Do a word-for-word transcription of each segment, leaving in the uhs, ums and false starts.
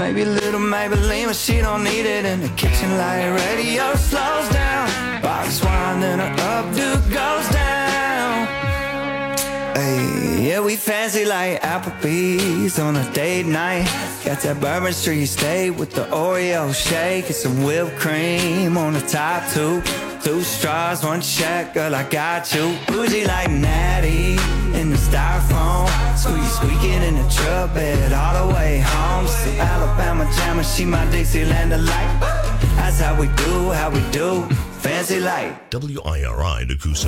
Maybe little Maybelline, but she don't need it. In the kitchen light radio slows down. Box wine, then her updo goes down. Hey, yeah, we fancy like Applebee's on a date night. Got that Bourbon Street steak with the Oreo shake and some whipped cream on the top two. Two straws, one check, girl, I got you. Bougie like Natty in the styrofoam. Squeeze squeaking in the truck bed all the way home. Some Alabama jammer, she my Dixieland delight. That's how we do, how we do. Fancy like W I R I Nakusa.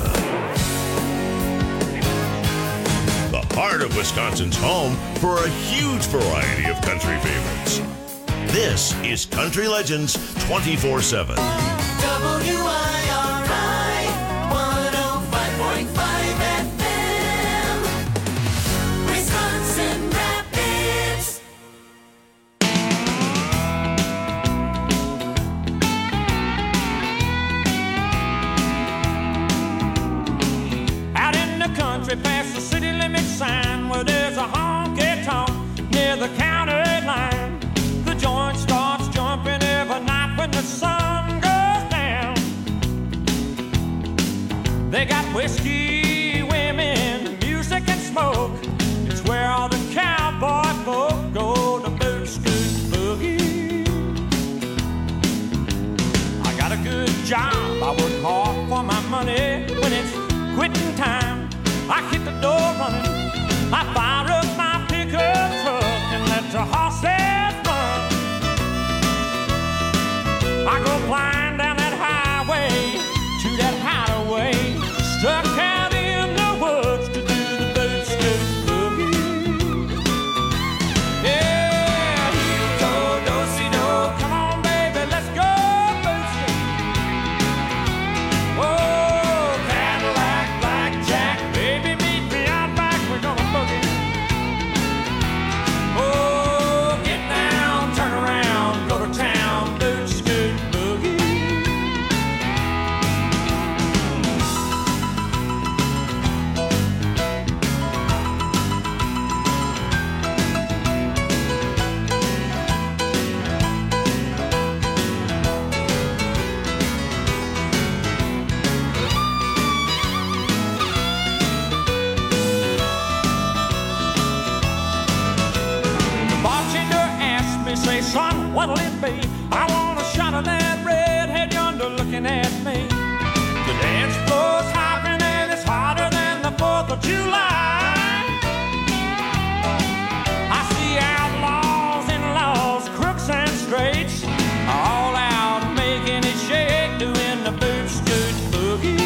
The heart of Wisconsin's home for a huge variety of country favorites. This is Country Legends twenty-four seven. W I R I one oh five point five F M, Wisconsin Rapids. Out in the country past the city limit sign where there's a honky-tonk near the county line. The joint starts jumping every night when the sun goes down. They got whiskey, women, music and smoke. It's where all the cowboy folk go to boot scoot boogie. I got a good job, I work hard for my money. When it's quitting time, I hit the door running. I fire up my pickup truck and let the horses run. I go flying down that highway to that hideaway, stuck out in the woods to do the boot scoot boogie. Yeah, heel toe, do-si-do, come on baby, let's go boot scoot. Oh, Cadillac, blackjack, baby meet me out back, we're gonna boogie. Oh, get down, turn around, go to town, boot scoot boogie. The bartender asked me, say, son, what'll it be? I want a shot of that redhead yonder looking at me. The dance floor's hopping and it's hotter than the fourth of July. I see outlaws and laws, crooks and straights, all out making it shake, doing the boot scoot boogie.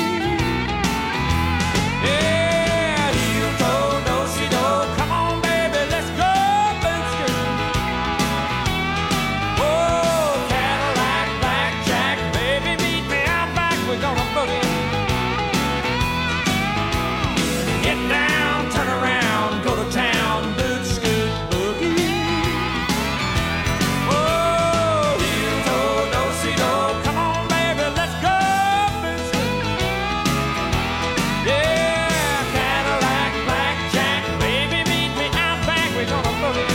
Yeah, heel toe, do-si-do, come on baby, let's go boot scoot. Oh, Cadillac, blackjack, baby meet me out back, we're gonna boogie. Get down, turn around, go to town, boot scoot boogie. Oh, heel toe, do-si-do, come on baby, let's go boot scoot. Yeah, Cadillac, blackjack, baby meet me out back, we're gonna boogie.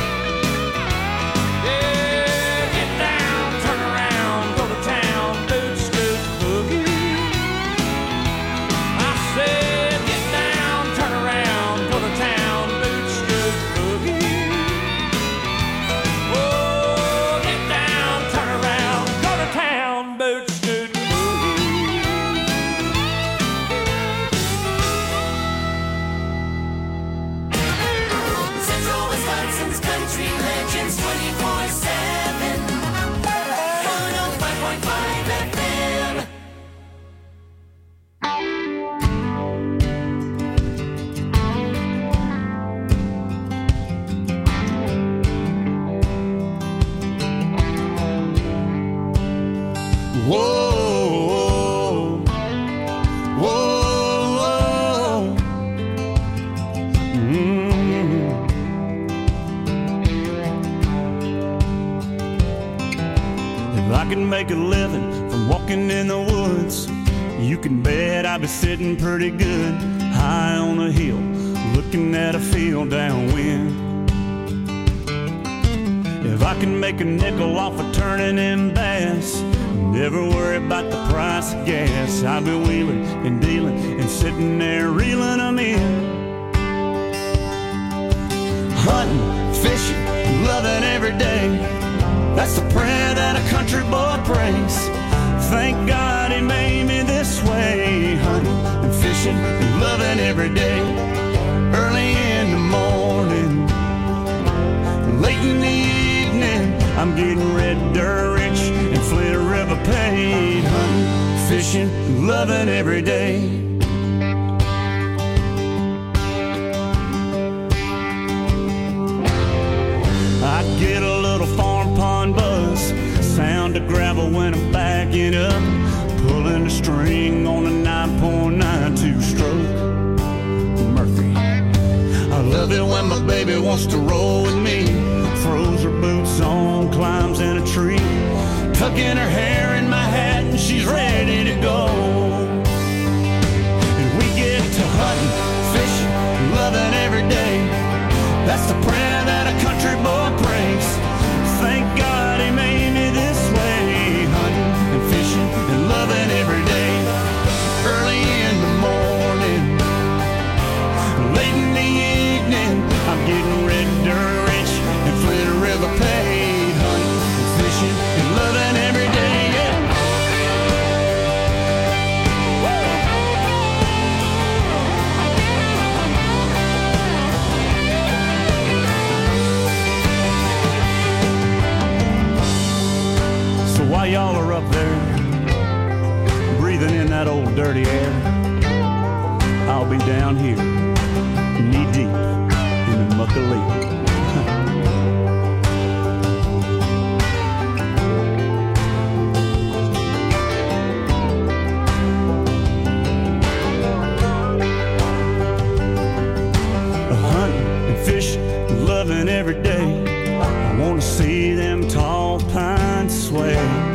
Yeah, get down, turn around, go to town, boot scoot boogie. I said, get down, turn around, go to town, boot scoot boogie. Oh, get down, turn around, go to town, boot scoot boogie. Central Wisconsin's Country Legends twenty-four seven, one oh five point five F M. Whoa, whoa, whoa. Mm. If I could make a living from walking in the woods, you can bet I'd be sitting pretty good, high on a hill, looking at a field downwind. If I can make a nickel off of turning in bass. Never worry about the price of gas. I've been wheeling and dealing and sitting there reeling them in. Hunting, fishing, loving every day. That's the prayer that a country boy prays. Thank God he made me this way. Hunting and fishing and loving every day. Early in the morning, late in the evening, I'm getting red dirt rich and Flint River paid. Hunting, fishing, loving every day. I get a little farm pond buzz, sound of gravel when I'm backing up, pulling the string on a nine point nine two stroke Murphy. I love it when my baby wants to roll with me, throws her boots on, climbs in a tree, tucking her hair in my hat and she's ready to go. And we get to hunting, fishing, loving every day. That's the prayer that a country boy prays. Thank God he made me this way. Hunting and fishing and loving every day. Early in the morning, late in the evening, I'm getting red dirt rich and Flint River paid. Hunting and fishing and loving every day, yeah. So while y'all are up there breathing in that old dirty air, I'll be down here knee deep in the muckalee. Loving every day. I want to see them tall pines sway.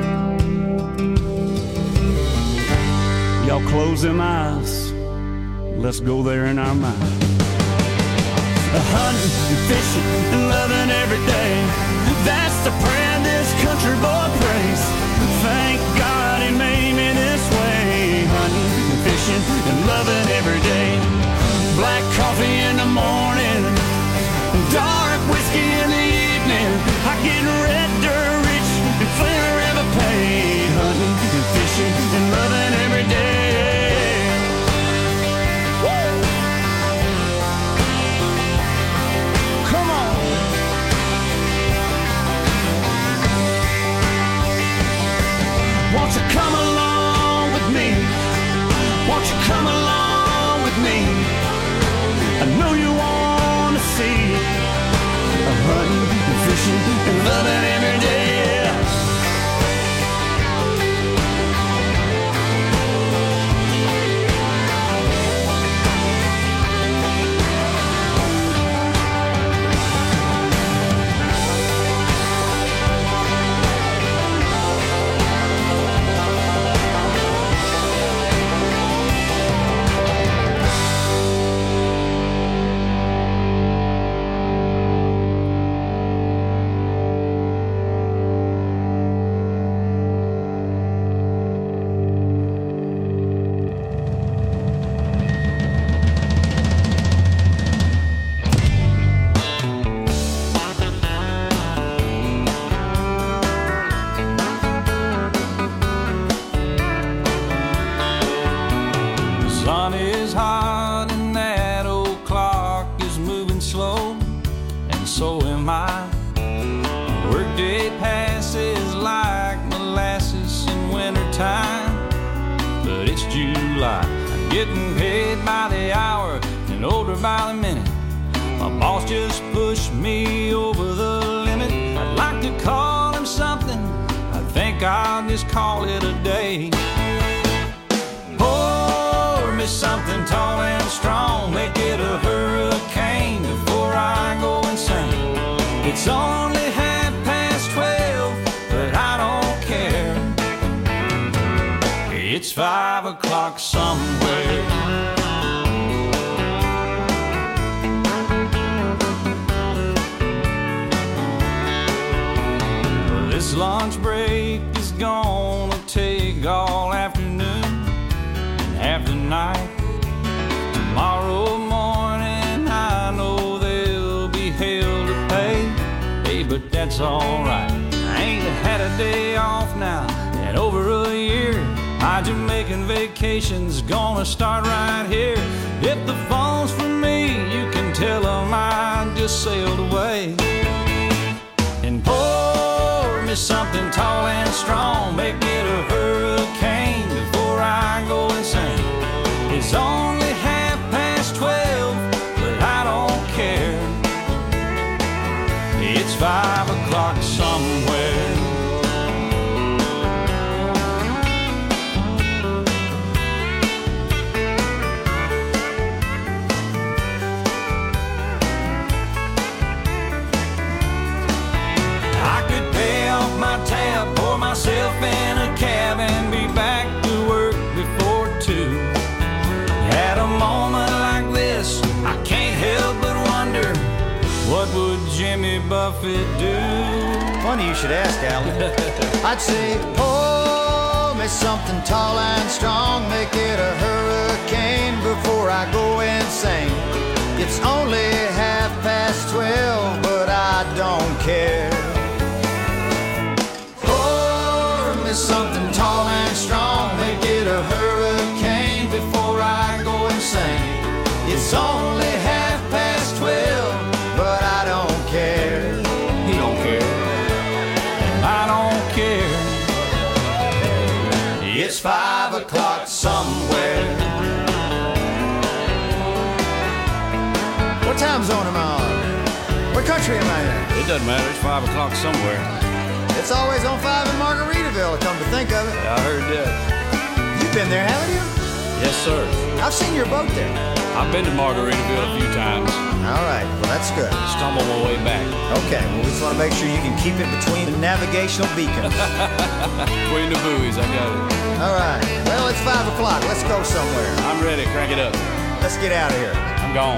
Y'all close them eyes, let's go there in our mind. Hunting and fishing and loving every day. That's the prayer this country boy prays. Thank God he made me this way. Hunting and fishing and loving every day. Black coffee in the morning, dark whiskey in the evening. I get red dirt rich and Flint River paid. Hunting and fishing and loving every day. Woo! Come on. Won't you come along with me? Won't you come along with me? I know you want to see. I'm hunting and fishing and loving every day. Getting paid by the hour and older by the minute. My boss just pushed me over the limit. I'd like to call him something, I think I'll just call it a day. Pour me something tall and strong, make it a hurricane before I go insane. It's only half past twelve, but I don't care. It's five o'clock somewhere. This lunch break is gonna take all afternoon and half the night. Tomorrow morning I know there'll be hell to pay. Hey, but that's alright. I ain't had a day off now in over a year. My Jamaican vacation's gonna start right here. If the phone's for me, you can tell them I just sailed away. And pour me something tall and strong, make it a hurricane before I go insane. It's only half past twelve, but I don't care. It's five o'clock somewhere. Tab, pour myself in a cab and be back to work before two. At a moment like this, I can't help but wonder, what would Jimmy Buffett do? Funny you should ask, Alan. I'd say, pour me something tall and strong, make it a hurricane before I go insane. It's only half past twelve, but I don't care. Something tall and strong, make it a hurricane before I go insane. It's only half past twelve, but I don't care. He don't care, and I don't care. It's five o'clock somewhere. What time zone am I on? What country am I in? It doesn't matter, it's five o'clock somewhere. It's always on five in Margaritaville, come to think of it. Yeah, I heard that. You've been there, haven't you? Yes, sir. I've seen your boat there. I've been to Margaritaville a few times. All right, well, that's good. Stumble my way back. Okay, well, we just want to make sure you can keep it between the navigational beacons. Between the buoys, I got it. All right, well, it's five o'clock. Let's go somewhere. I'm ready. Crank it up. Let's get out of here. I'm gone.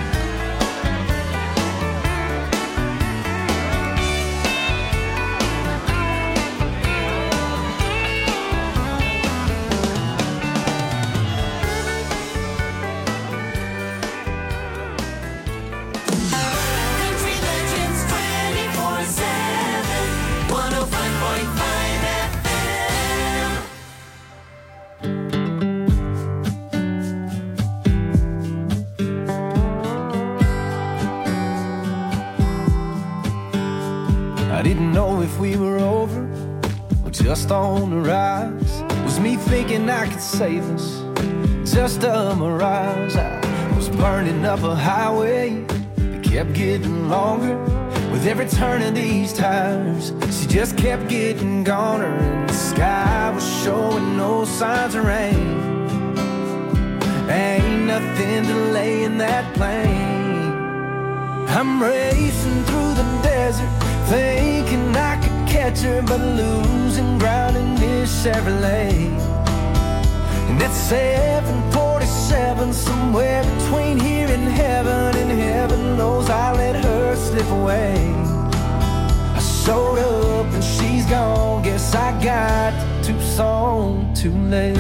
We were over, or just on the rise. Was me thinking I could save us, just a mirage. I was burning up a highway that kept getting longer. With every turn of these tires, she just kept getting goner. And the sky was showing no signs of rain. Ain't nothing delaying that plane. I'm racing through the desert, thinking I could catch her, but losing ground in this Chevrolet. And at seven forty-seven, somewhere between here and heaven, and heaven knows I let her slip away. I showed up and she's gone, guess I got to Tucson too late.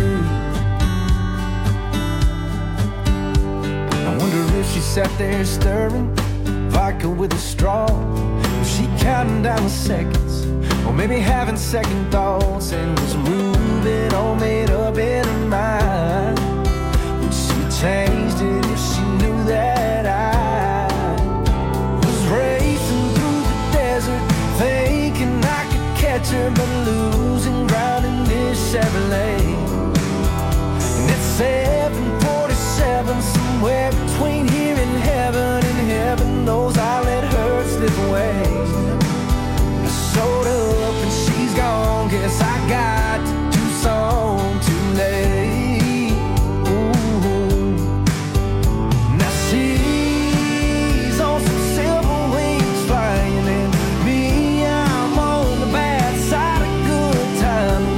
I wonder if she sat there stirring vodka with a straw. Was she counting down the seconds, or maybe having second thoughts, and was moving all made up in her mind? Would she have changed it if she knew that I was racing through the desert, thinking I could catch her, but losing ground in this Chevrolet? And it's seven forty-seven, somewhere between here and heaven, and heaven knows I let her slip away. I showed up and she's gone, guess I got to Tucson too late. Ooh. Now she's on some silver wings flying, and me, I'm on the bad side of good time,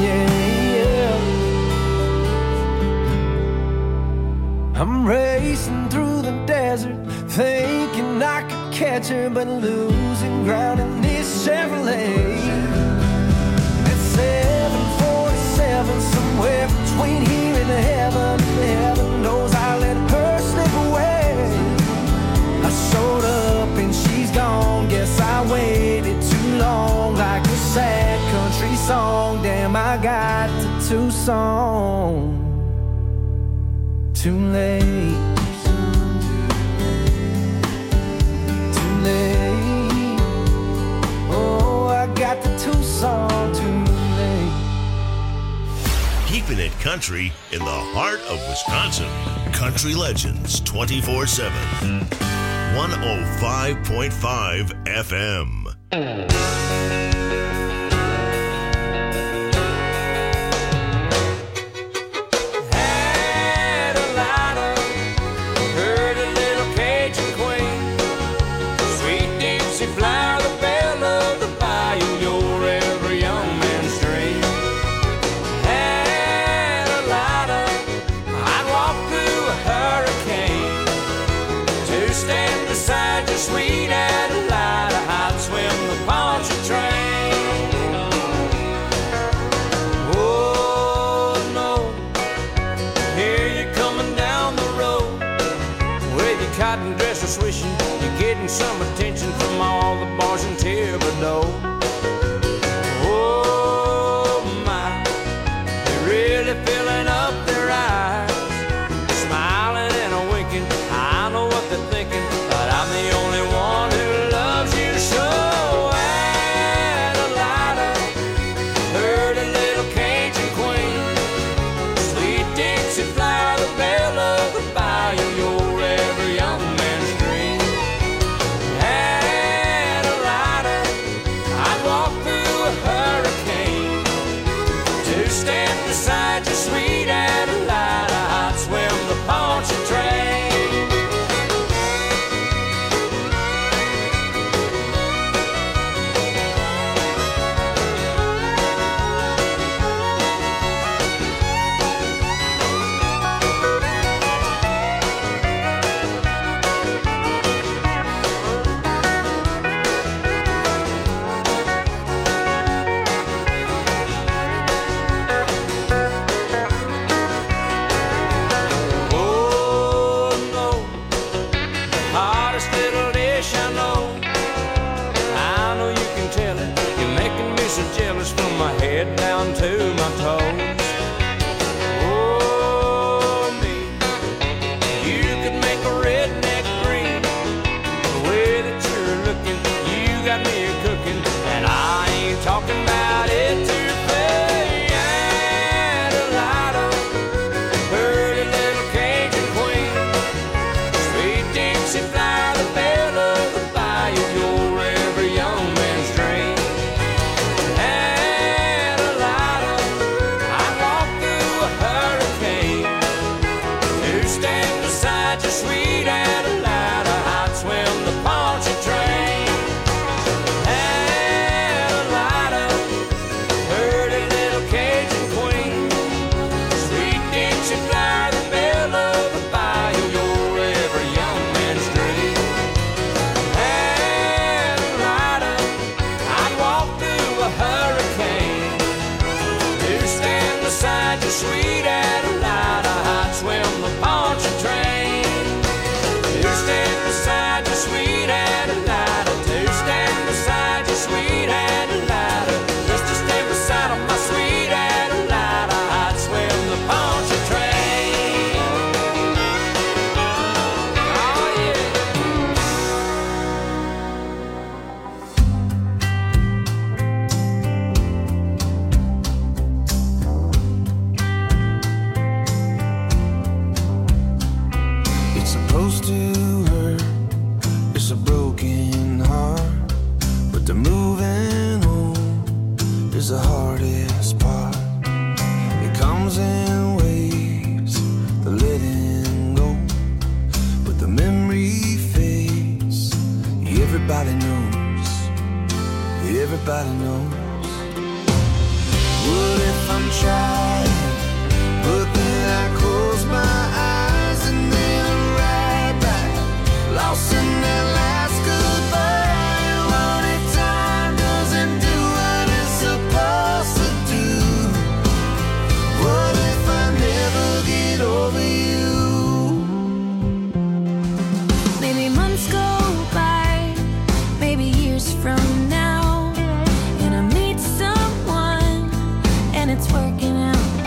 yeah, yeah. I'm racing through the desert, thinking I could catch her, but losing ground in this Chevrolet. Tucson. Too late. Too late. Oh, I got the Tucson. Too late. Keeping it country in the heart of Wisconsin. Country Legends twenty-four seven. one oh five point five F M. Sweet Adelina, I'd swim the Pontchartrain. Oh no, here you're coming down the road with your cotton dress a swishing. You're getting some attention from all the bars in Thibodaux. Oh my, they're really filling up their eyes, smiling and a winking. I know what they're thinking, but I'm the only one who loves you so. Adelina, pretty little Cajun queen, sweet Dixie flower, the belle of the bayou, your every young man's dream. Adelina, I'd walk through a hurricane to stand beside you, sweet Adelina. I'd swim the Pontchartrain. Down to my toes. Oh, me, you could make a redneck green. The way that you're looking, you got me cooking, and I ain't talking about it to pay. Adelina, pretty little Cajun queen, sweet Dixie flower, the belle of the bayou, your every young man's dream. Sweet Adelina, I'd swim the Pontchartrain. Adelina, pretty little Cajun queen, sweet Dixie flower, the belle of the bayou, your every young man's dream. Adelina, I'd walk through a hurricane to stand beside you, sweet Adelina. I'd swim the Pontchartrain. Stand beside you, sweet Adelina. To stand beside you, sweet Adelina. Just to stay beside of my sweet Adelina. I'd swim the Pontchartrain. Oh yeah. It's supposed to hurt, it's a broken heart, but the moving on is the hardest part. It comes in waves, the letting go, but the memory fades. Everybody knows, everybody knows. What if I'm trying, but then I close my eyes and then right back, lost in that last goodbye. What if time doesn't do what it's supposed to do? What if I never get over you? Maybe months go by, maybe years from now, and I meet someone and it's working out.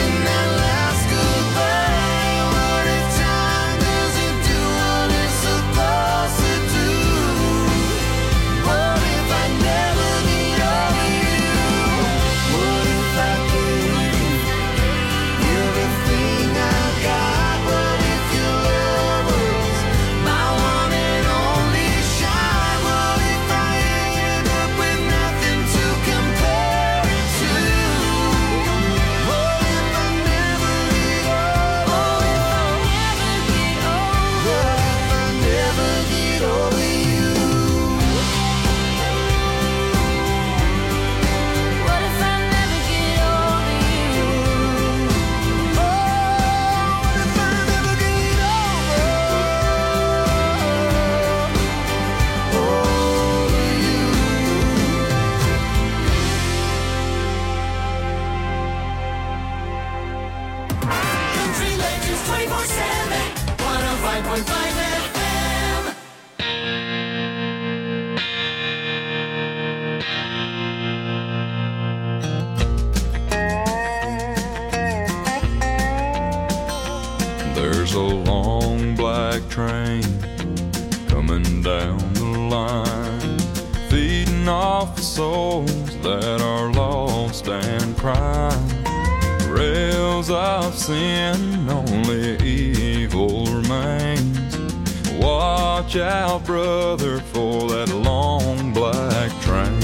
There's a long black train coming down the line, feeding off the souls that are lost and crying. Rails of sin, only evil remains. Watch out, brother, for that long black train.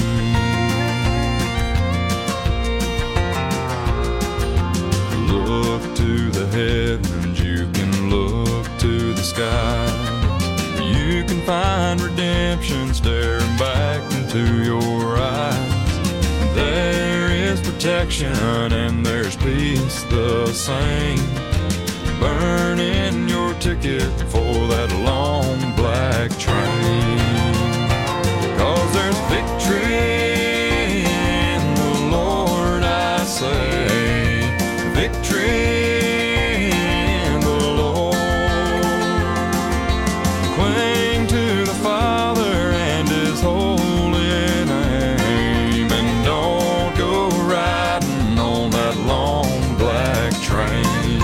Look to the heavens, you can look to the sky. You can find redemption staring back into your eyes. There is protection and there's peace the same. Burning your ticket for that long black train. 'Cause there's victory in the Lord, I say. Victory in the Lord. Cling to the Father and His holy name, and don't go riding on that long black train.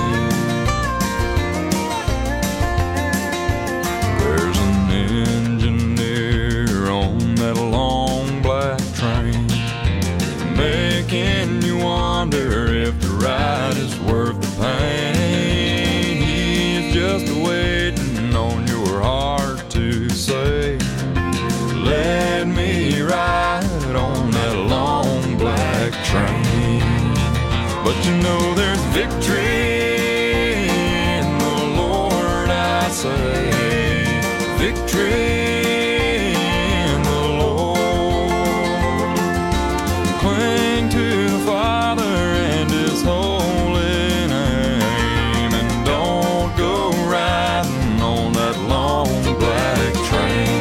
There's an engineer on that long black train, making you wonder if the ride is worth the pain. He's just waiting on your heart to say, let me ride on that long black train. But you know there's victory in the Lord, I say. Victory in the Lord. Cling to the Father and His holy name, and don't go riding on that long black train.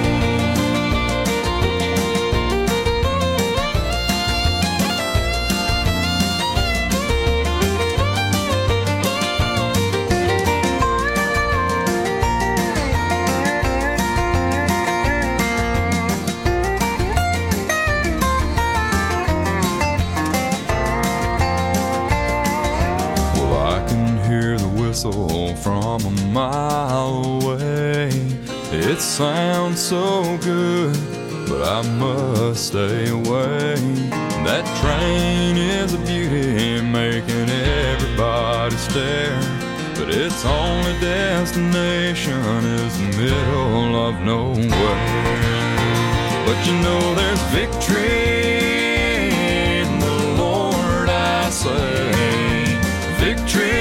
From a mile away, it sounds so good, but I must stay away. That train is a beauty, making everybody stare, but its only destination is the middle of nowhere. But you know there's victory in the Lord, I say. Victory.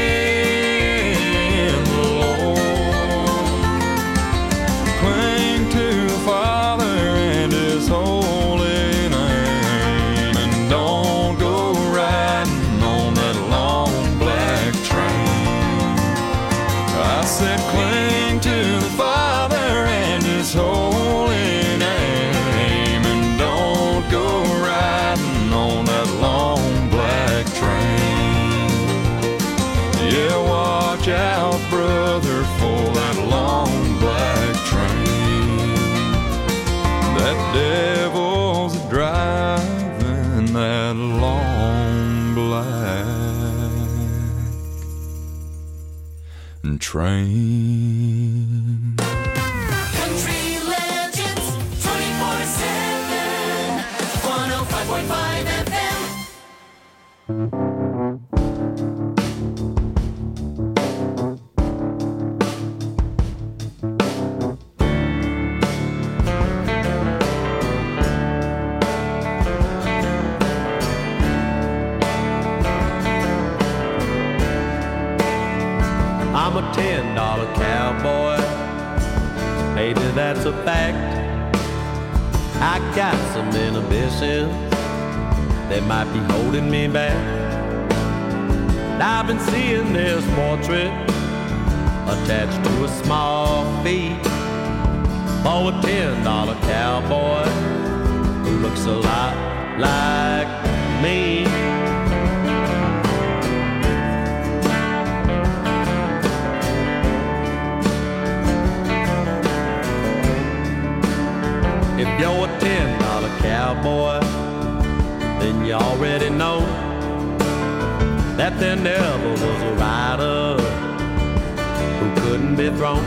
Devil's driving that long black train. Country Legends twenty-four seven, one oh five point five F M. I'm a ten dollar cowboy, maybe that's a fact. I got some inhibitions that might be holding me back. I've been seeing this portrait attached to a small fee for a ten dollar cowboy who looks a lot like me. If you're a ten dollar cowboy, then you already know that there never was a rider who couldn't be thrown.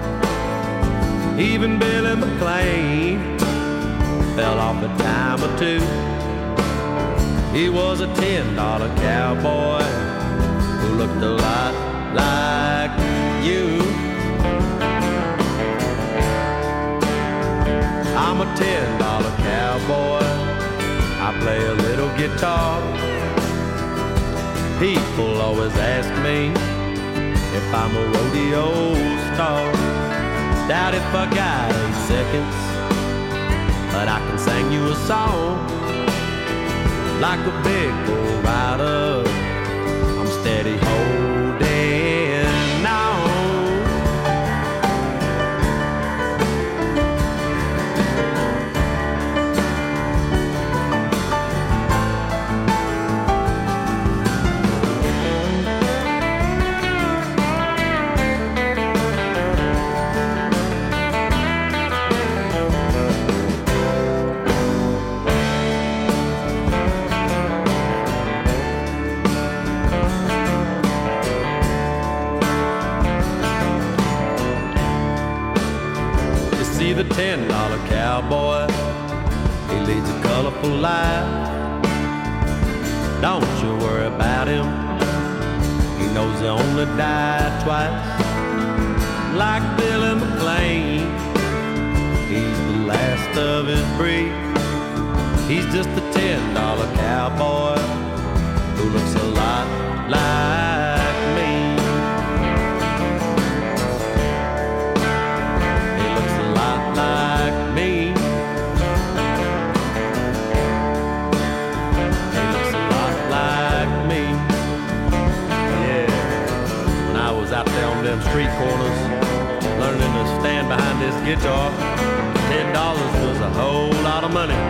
Even Billy McLean fell off a time or two. He was a ten dollar cowboy who looked a lot like you. I'm a ten dollar cowboy, I play a little guitar. People always ask me if I'm a rodeo star. Doubt if I got eight seconds, but I can sing you a song. Like a big bull rider, I'm steady holding on. The ten dollar cowboy, he leads a colorful life. Don't you worry about him, he knows he only died twice. Like Billy McLean, he's the last of his breed. He's just a ten dollar cowboy who looks a lot like me. Like me. He looks a lot like me. Yeah. When I was out there on them street corners, learning to stand behind this guitar, ten dollars was a whole lot of money.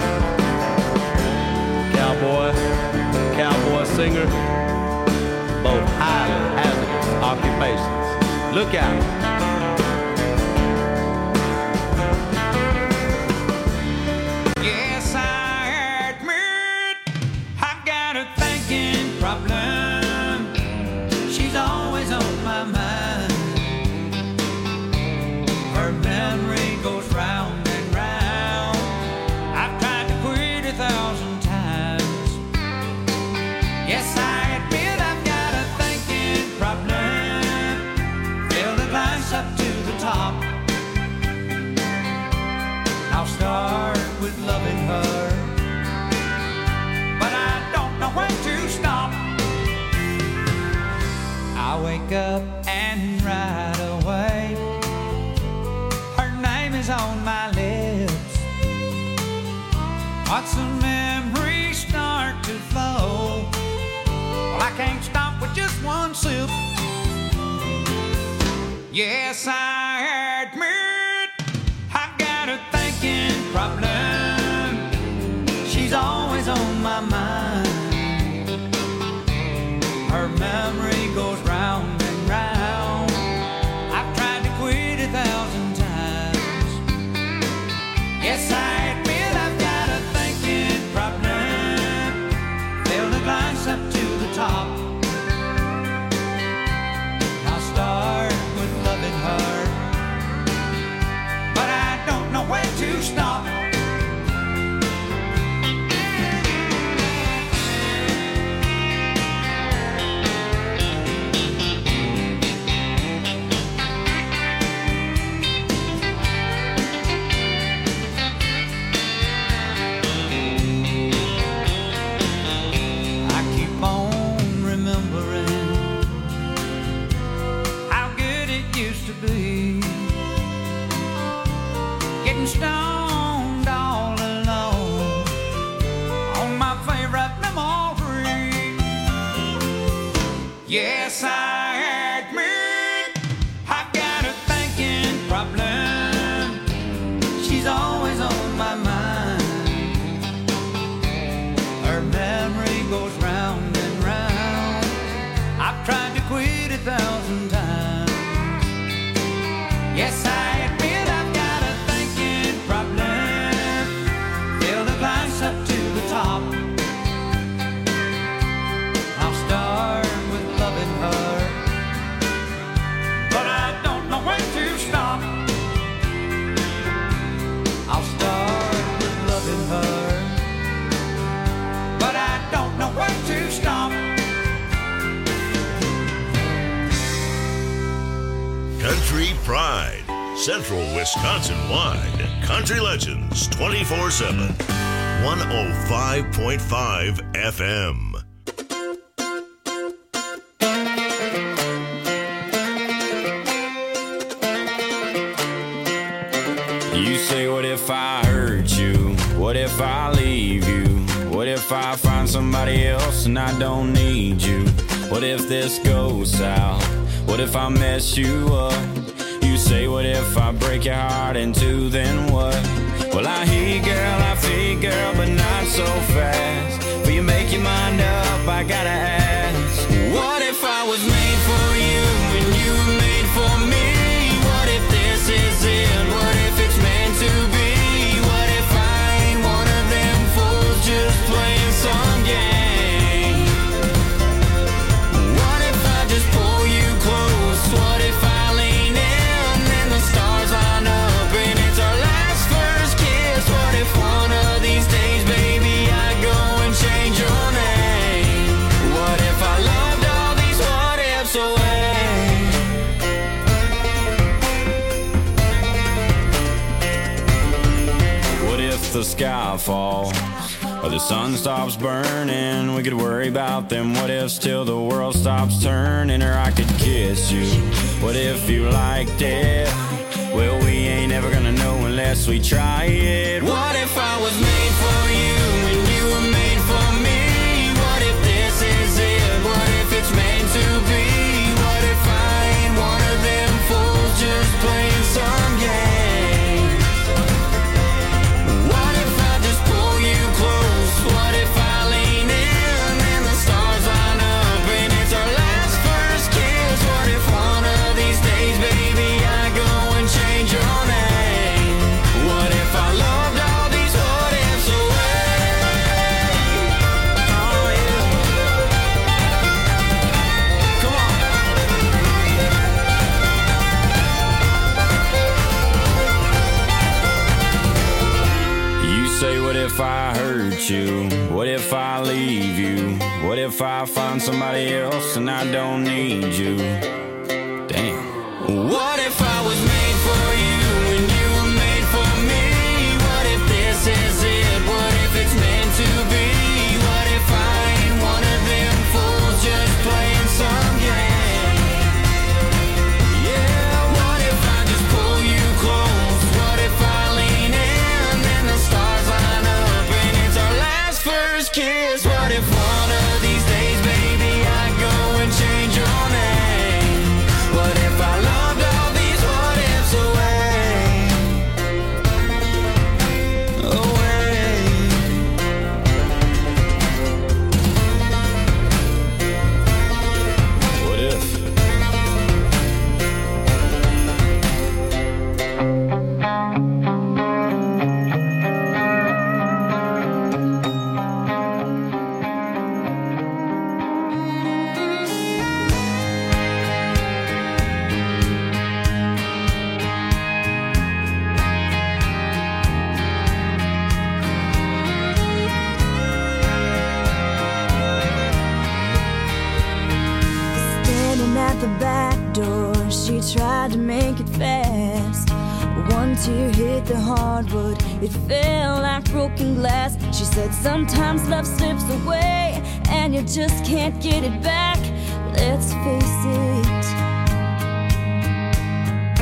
Cowboy, cowboy singer, both highly hazardous occupations. Look out. She's always on my mind. Her memory goes round and round. I've tried to quit a thousand times. Yes, I admit I've got a thinking problem. Fill the glass up to the top. I'll start with loving her, but I don't know when to stop. I wake up and right away her name is on my lips. Watch the memories start to flow. Well, I can't stop with just one sip. Yes, I admit I've got a thinking problem. She's always on my mind. Her memory goes round and round. I've tried to quit a thousand times. Yes, I admit I've got a thinking problem. Fill the glass up to the top. I'll start be. Getting stoned all alone on my favorite memory. Yes, I admit I got a thinking problem. She's always on my mind. Her memory goes round and round. I've tried to quit a thousand times. Yes, I admit I've got a thinking problem. Fill the glass up to the top. I'll start with loving her, but I don't know when to stop. I'll start with loving her, but I don't know when to stop. Country Pride, Central Wisconsin-wide. Country Legends twenty-four seven. one oh five point five F M. You say, what if I hurt you? What if I leave you? What if I find somebody else and I don't need you? What if this goes south? What if I mess you up? You say, what if I break your heart in two, then what? Well, I hear you, girl, I feel you, girl, but not so fast. Will you make your mind up? I gotta ask. What if I was made for you and you were made for me? What if this is it? What if it's meant to be? What if I ain't one of them fools just playing some game? What if I just pull you close? What if I lean in and the stars line up and it's our last first kiss? What if one of these days, baby, I go and change your name? What if I loved all these what ifs away? What if the sky falls or the sun stops burning? We could worry about them what ifs till the world stops turning. Or I could kiss you. What if you liked it? Well, we ain't ever gonna know unless we try it. What if I was made for you and you were made for me? What if this is it? What if it's meant to be? What if I ain't one of them fools just playing some game? What if I just pull you close? What if I lean in and the stars line up and it's our last first kiss? What if one of these days, baby, I go and change your name? What if I loved all these what ifs away? Oh yeah. Come on. You say, what if I hurt you? What if I leave you? What if I find somebody else and I don't need you? Damn. What if I was made for you and you were made for me? What if this is it? What if it's meant to be? What if I ain't one of them fools just playing some game? Yeah, what if I just pull you close? What if I lean in and the stars line up and it's our last first kiss? What if one of these days, baby, I go and change your name? What if I loved all these what ifs away? Away. What if? Standing at the back door, she tried to make it fast. One tear hit the hardwood, it fell like broken glass. She said sometimes love slips away and you just can't get it back. Let's face it,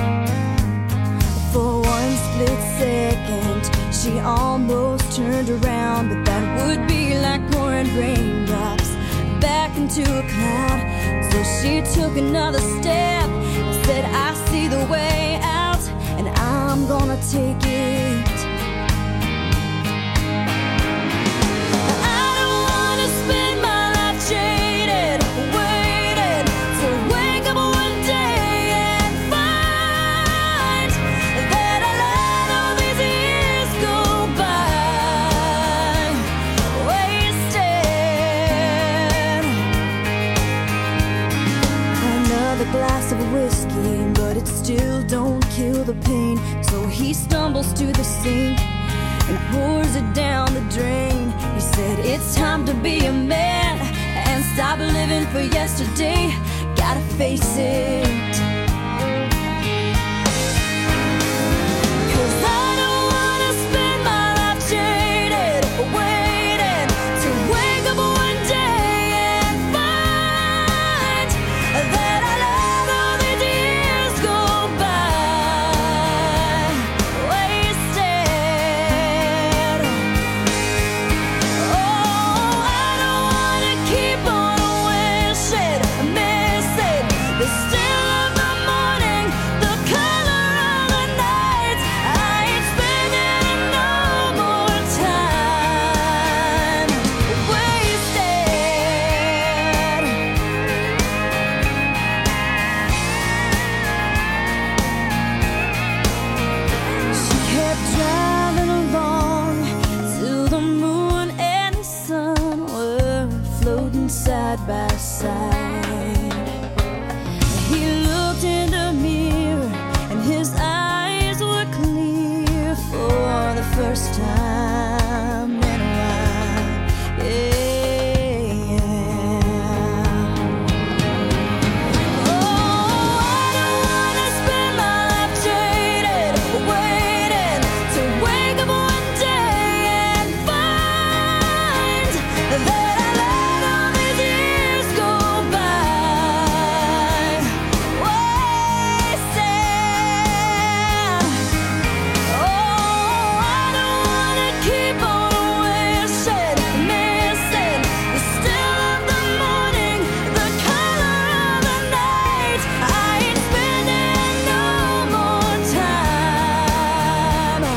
turned around, but that would be like pouring raindrops back into a cloud. So she took another step and said, I see the way out, and I'm gonna take it. I don't wanna spend my life jaded, waiting to wake up one day and find that I let all these years go by wasted. Another glass of whiskey, but it still don't kill the pain. So he stumbles to the sink and pours it down the drain. He said, it's time to be a man and stop living for yesterday. Gotta face it. 'Cause I don't wanna spend my life jaded, waiting to wake up one day and find that I let all these years go by wasted. Oh, I don't wanna keep on wishing, missing the still of the morning, the color of the night. I ain't spending no more time wasted. She kept driving along till the moon and the sun were floating side by side. He looked in the mirror and his eyes were clear for the first time in a while. Yeah. Oh, I don't wanna spend my life jaded, waiting to wake up one day and find that I let all these years go by wasted. Oh, I don't wanna keep on wishing, missing the still of the morning, the color of the night. I ain't spending no more time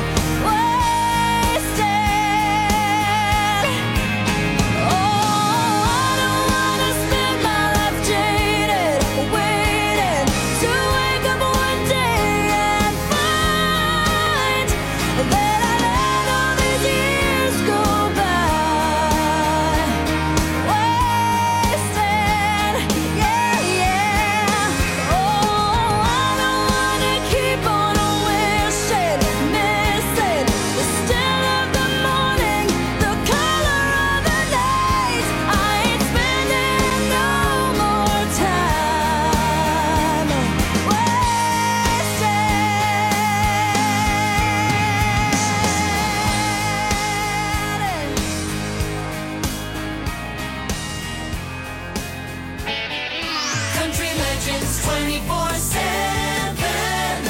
wasted. Oh, I don't wanna spend my life jaded, waiting to wake up one day and find that I let all these years go by wasted. Yeah, yeah. Oh, I don't wanna keep on wishing, missing the still of the morning, the color of the night. I ain't spending no more time wasted. Country Legends twenty-four seven.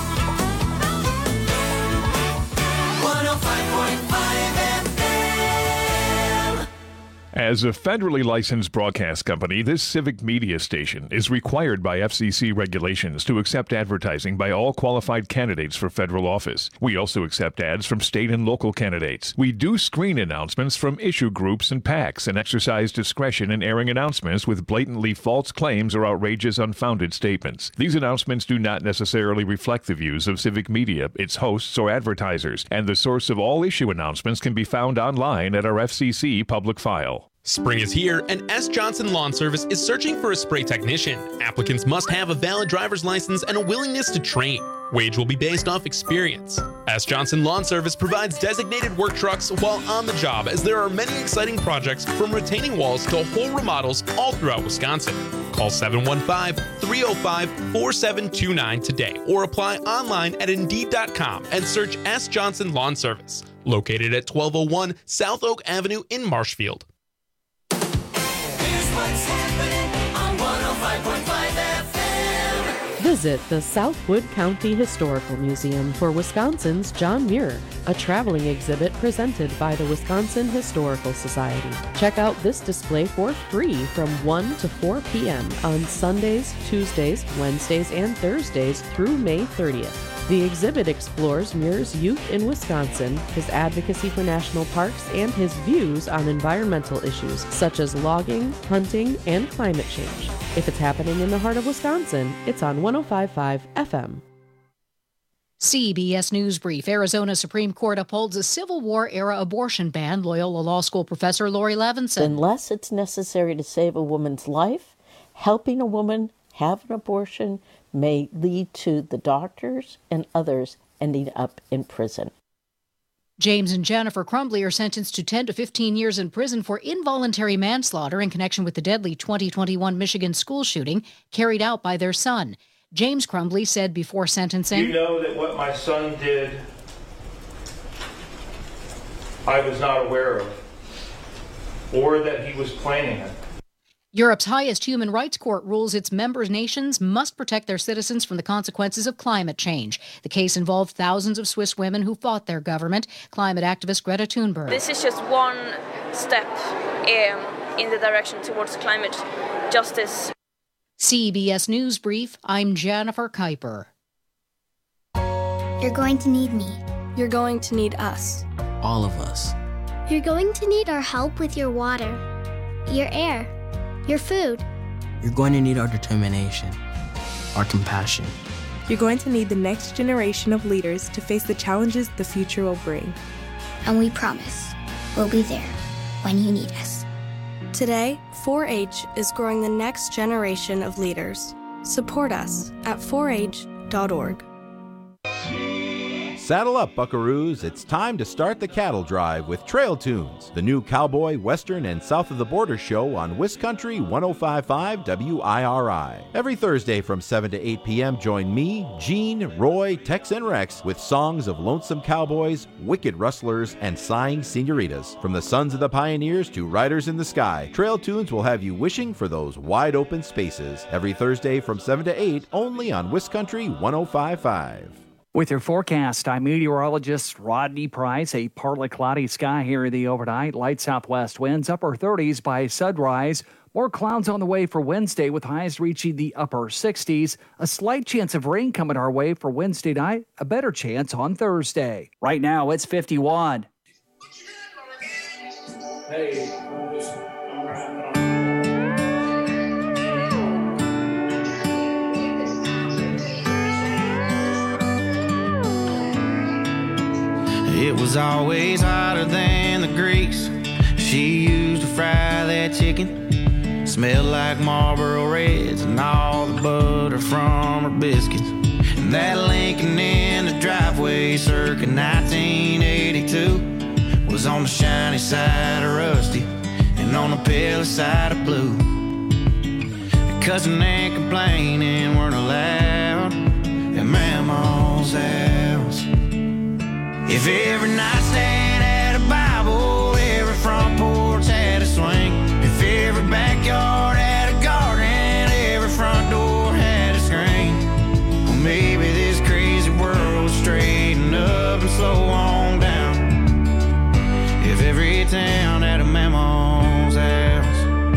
one oh five point five F M. As a federally licensed broadcast company, this civic media station is required by F C C regulations to accept advertising by all qualified candidates for federal office. We also accept ads from state and local candidates. We do screen announcements from issue groups and PACs and exercise discretion in airing announcements with blatantly false claims or outrageous, unfounded statements. These announcements do not necessarily reflect the views of civic media, its hosts, or advertisers, and the source of all issue announcements can be found online at our F C C public file. Spring is here, and S. Johnson Lawn Service is searching for a spray technician. Applicants must have a valid driver's license and a willingness to train. Wage will be based off experience. S. Johnson Lawn Service provides designated work trucks while on the job, as there are many exciting projects from retaining walls to whole remodels all throughout Wisconsin. Call seven one five, three oh five, four seven two nine today or apply online at Indeed dot com and search S. Johnson Lawn Service, located at twelve oh one South Oak Avenue in Marshfield. Here's what's happening on one oh five point five F M. Visit the Southwood County Historical Museum for Wisconsin's John Muir, a traveling exhibit presented by the Wisconsin Historical Society. Check out this display for free from one to four p.m. on Sundays, Tuesdays, Wednesdays, and Thursdays through May thirtieth. The exhibit explores Muir's youth in Wisconsin, his advocacy for national parks, and his views on environmental issues such as logging, hunting, and climate change. If it's happening in the heart of Wisconsin, it's on one oh five point five F M. C B S News Brief. Arizona Supreme Court upholds a Civil War-era abortion ban. Loyola Law School professor Lori Levinson. Unless it's necessary to save a woman's life, helping a woman have an abortion may lead to the doctors and others ending up in prison. James and Jennifer Crumbly are sentenced to ten to fifteen years in prison for involuntary manslaughter in connection with the deadly twenty twenty-one Michigan school shooting carried out by their son. James Crumbly said before sentencing, "You know that what my son did, I was not aware of, or that he was planning it." Europe's highest human rights court rules its member nations must protect their citizens from the consequences of climate change. The case involved thousands of Swiss women who fought their government. Climate activist Greta Thunberg. This is just one step um, in the direction towards climate justice. C B S News Brief, I'm Jennifer Kuiper. You're going to need me. You're going to need us. All of us. You're going to need our help with your water, your air, your food. You're going to need our determination, our compassion. You're going to need the next generation of leaders to face the challenges the future will bring. And we promise we'll be there when you need us. Today, four H is growing the next generation of leaders. Support us at four H dot org. Saddle up, buckaroos. It's time to start the cattle drive with Trail Tunes, the new cowboy, western, and south of the border show on Wiscountry one oh five point five W I R I. Every Thursday from seven to eight p.m., join me, Gene, Roy, Tex, and Rex with songs of lonesome cowboys, wicked rustlers, and sighing senoritas. From the sons of the pioneers to riders in the sky, Trail Tunes will have you wishing for those wide open spaces. Every Thursday from seven to eight, only on Wiscountry one oh five point five. With your forecast, I'm meteorologist Rodney Price. A partly cloudy sky here in the overnight. Light southwest winds, upper thirties by sunrise. More clouds on the way for Wednesday with highs reaching the upper sixties. A slight chance of rain coming our way for Wednesday night. A better chance on Thursday. Right now, it's fifty-one. Hey. It was always hotter than the grease she used to fry that chicken. Smelled like Marlboro Reds and all the butter from her biscuits. And that Lincoln in the driveway circa nineteen eighty-two was on the shiny side of rusty and on the pale side of blue. Cussing and complaining weren't allowed at Mama's house. If every nightstand had a Bible, every front porch had a swing. If every backyard had a garden, every front door had a screen. Well, maybe this crazy world would straighten up and slow on down. If every town had a Mama's house.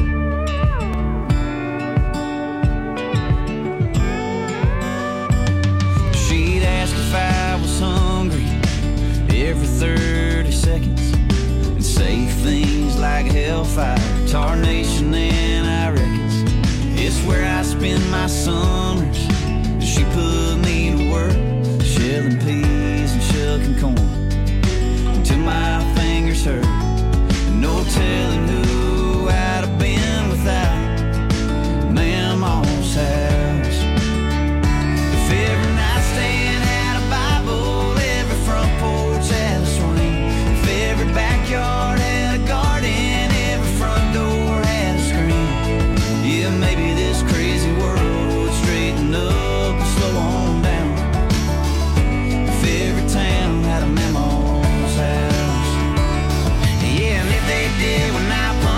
She'd ask if I was hungry every thirty seconds and say things like hellfire, tarnation, and I reckons it's where I spend my summers. She put me to work, shelling peas and shucking corn until my fingers hurt. And no telling who I'd have been without Mama's house. If every nightstand had a Bible, every front porch had a swing. If every backyard had a garden, every front door had a screen. Yeah, maybe this crazy world would straighten up and slow on down. If every town had a Mama's house. Yeah, and if they did when I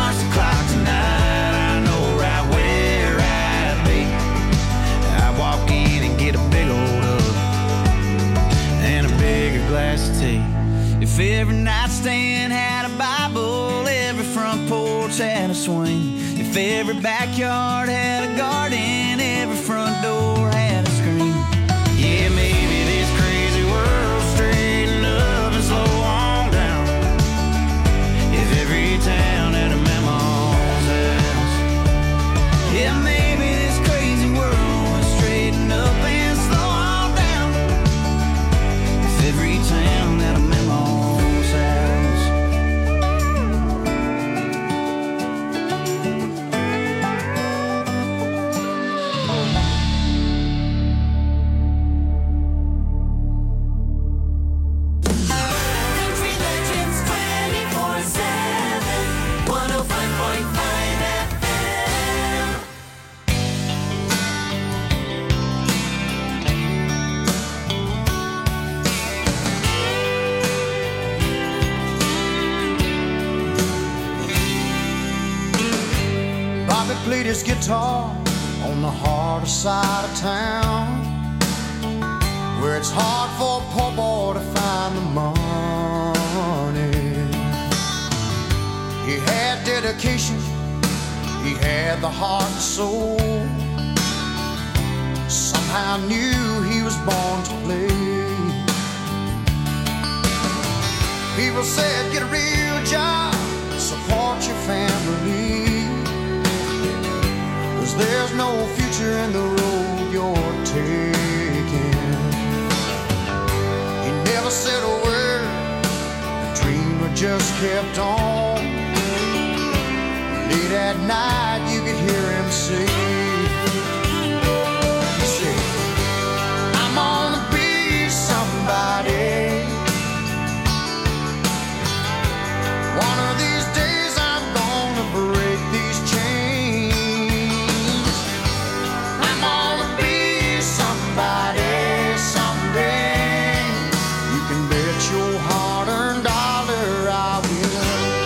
Every backyard had a garden, every front door had a screen. Yeah, maybe this crazy world straighten up and slow on down. If every town had a mammal's house. Yeah, maybe this crazy world would straighten up and slow on down. If every town had a mammal's house. Country Legends twenty-four seven, one oh five point five F M. Bobby played his guitar on the harder side of town, where it's hard for a poor boy to find the money. He had dedication, he had the heart and soul. Somehow knew he was born to play. People said, get a real job, support your family, 'cause there's no future in the road you're taking. He never said a word, the dreamer just kept on. Late at night you could hear him say, he said, I'm gonna be somebody. One of these days I'm gonna break these chains. I'm gonna be somebody someday. You can bet your hard-earned dollar I will.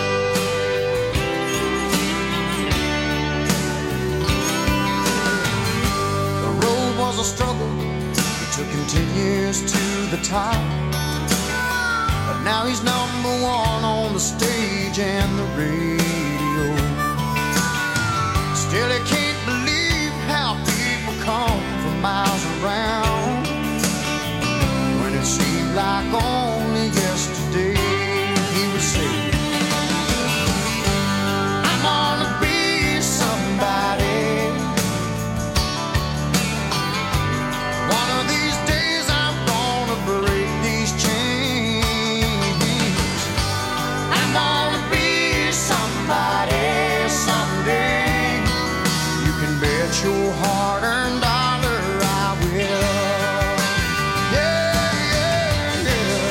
The road was a struggle, it took him ten years to the top. But now he's number one on the stage and the radio. Still he can't believe how people come from miles around, when it seemed like only yesterday he would say, I'm gonna be somebody. One of these days I'm gonna break these chains. I'm gonna be somebody someday. You can bet your hard-earned dollar I will. Yeah, yeah,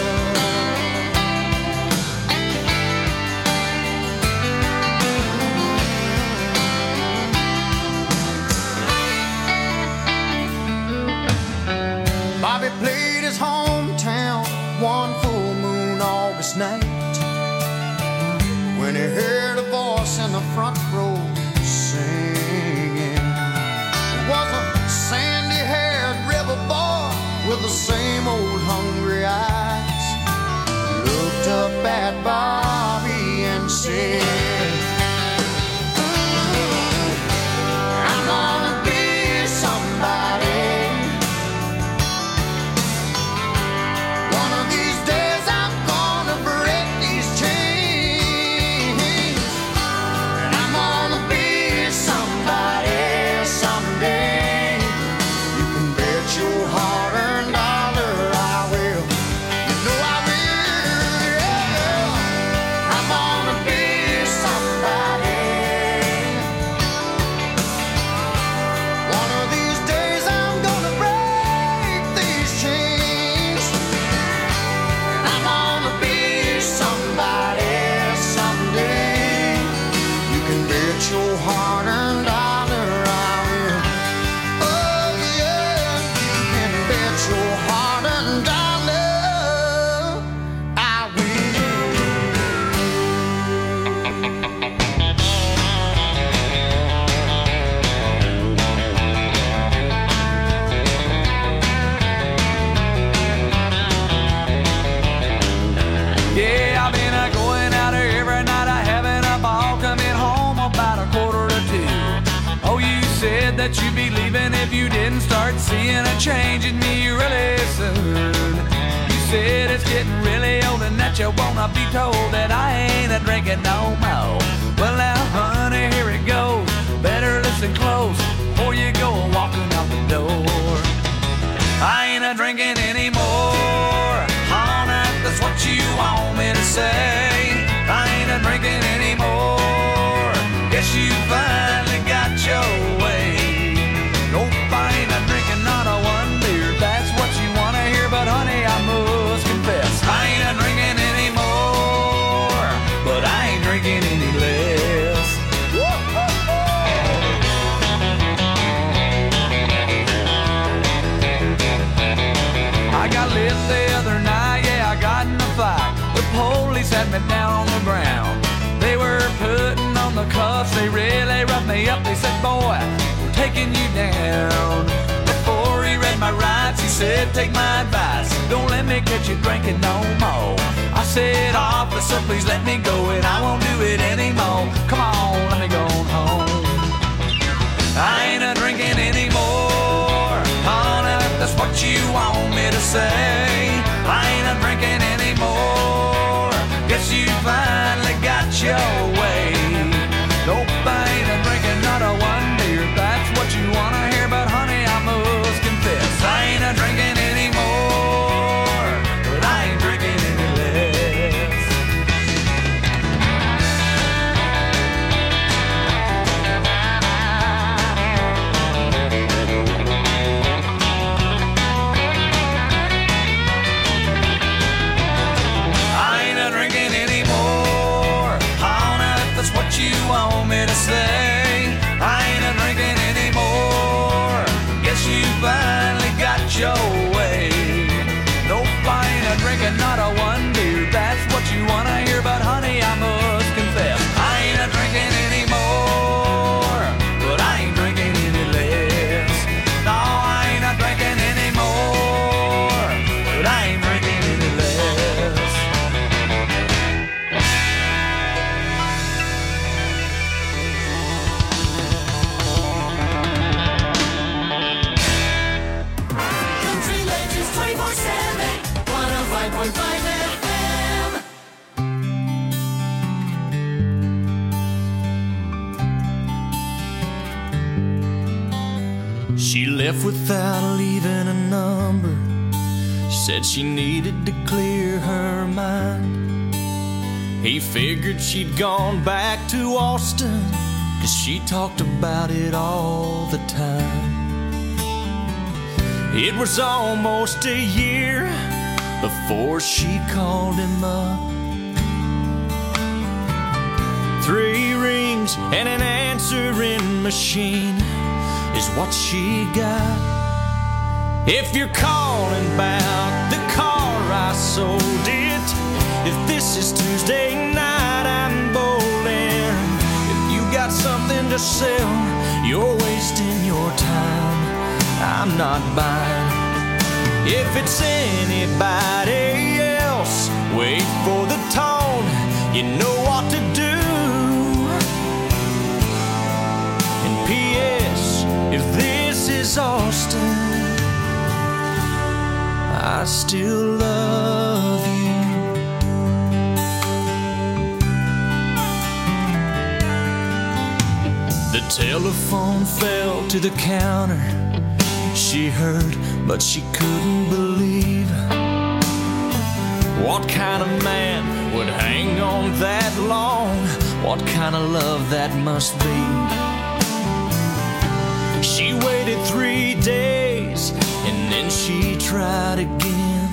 yeah. Bobby played his hometown one full moon August night, when he heard a voice in the front row singing. It was a sandy-haired river boy with the same old hungry eyes. Looked up at Bobby and said, I'm gonna be somebody. One of these days I'm gonna break these chains. And I'm gonna that you'd be leaving if you didn't start seeing a change in me really soon. You said it's getting really old and that you wanna be told that I ain't a drinking no more. Well now, honey, here it goes. Better listen close before you go walking out the door. I ain't a drinking anymore. Honey, that's what you want me to say. I ain't a drinking anymore. Guess you finally got your way. Nope, I ain't a drinking not a one beer. That's what you wanna hear, but honey, I must confess I ain't a drinking anymore, but I ain't drinking any less. I got lit the other night, yeah, I got in a fight. The police had me down on the ground. They were putting on the cuffs, they really roughed me up. They said, boy, we're taking you down. Before he read my rights, he said, take my advice, don't let me catch you drinking no more. I said, officer, please let me go, and I won't do it anymore. Come on, let me go home. I ain't a drinking anymore. Honey, that's what you want me to say. I ain't a drinking anymore. Guess you finally got your way. Nope, I ain't a drinking not a one beer. That's what you wanna hear, but honey, I must confess I ain't a drinking anymore, but I ain't drinking any less. What you want me to say? I ain't a drinking anymore. Guess you finally got your way. Nope, I ain't a drinking not a one beer. That's what you wanna hear, but honey, I must confess I ain't a drinking anymore, but I ain't drinking any less. No, I ain't a drinking anymore, but I ain't drinking any less. She left without leaving a number. She said she needed to clear her mind. He figured she'd gone back to Austin, 'cause she talked about it all the time. It was almost a year before she called him up. Three rings and an answering machine is what she got. If you're calling about the car I sold it, if this is Tuesday night I'm bowling, if you got something to sell, you're wasting your time, I'm not buying. If it's anybody else, wait for the tone, you know what to do. And P S if this is Austin, I still love you. The telephone fell to the counter. She heard, but she couldn't believe. What kind of man would hang on that long? What kind of love that must be? She waited three days and then she tried again.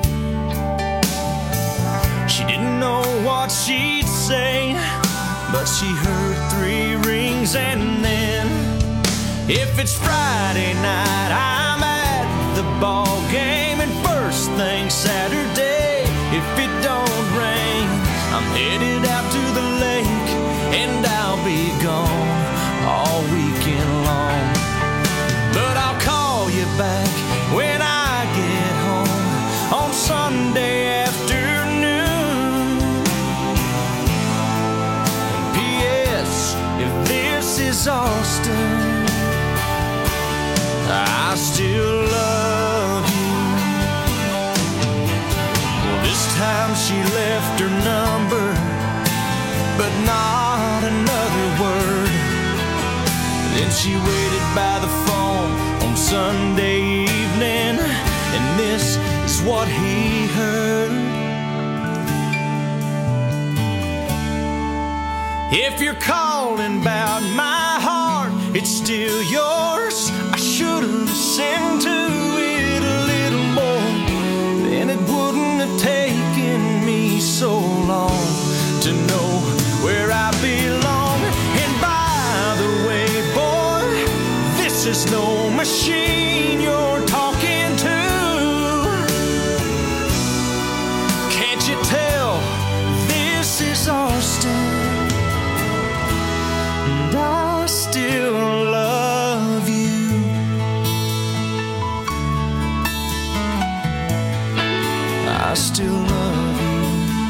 She didn't know what she'd say, but she heard three rings and then, if it's Friday night, I'm at the ball game, and first thing Saturday, if it don't rain, I'm headed out to the lake, and I'll be gone all weekend long. But I'll call you back when I get home on Sunday afternoon. And P S if this is Austin, I still love you. Well, this time she left her number, but not another word. Then she waited by the phone on Sunday evening, and this is what he heard. If you're calling about my heart, it's still yours. I should have listened to it a little more, then it wouldn't have taken me so long to know where I belong. And by the way, boy, this is no machine you're talking to. Can't you tell this is Austin? And I still love you. I still love you.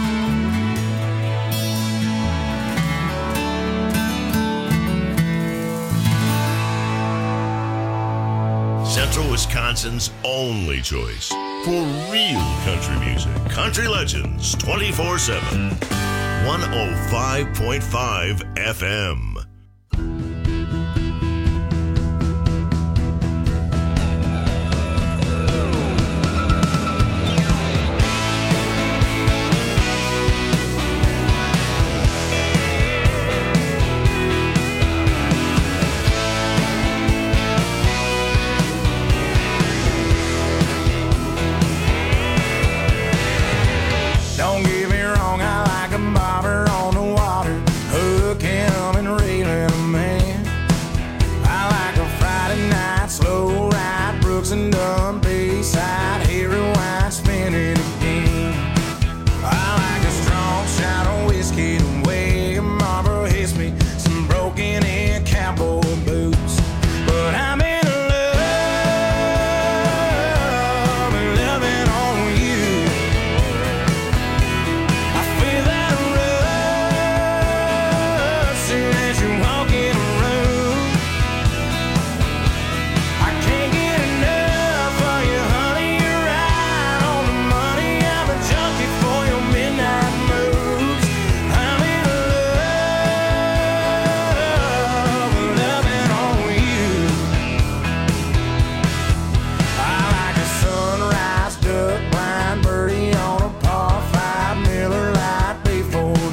Central Wisconsin's only choice for real country music. Country Legends twenty-four seven. one oh five point five F M.